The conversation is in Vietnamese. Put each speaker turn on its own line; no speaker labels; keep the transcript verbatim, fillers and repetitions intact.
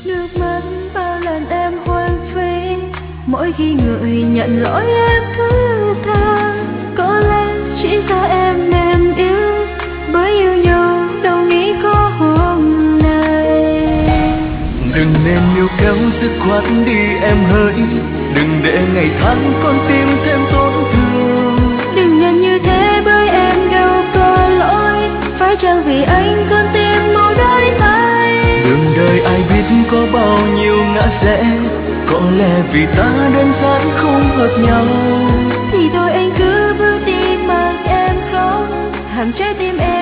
Nước mắt bao lần em hoang phí, mỗi khi người nhận lỗi em thứ tha. Có lẽ chỉ do em nên yêu, bởi yêu nhau đâu nghĩ có hôm nay.
Đừng nên níu kéo dứt khoát đi em hỡi, đừng để ngày tháng con tim thêm tổn thương.
Đừng nhận như thế bởi em đâu có lỗi, phải chăng vì anh con tim mau đổi thay.
Đường đời ai biết có bao nhiêu ngã rẽ, có lẽ vì ta đơn giản không hợp nhau.
Thì thôi anh cứ bước đi mặc em khóc, hàng trái tim em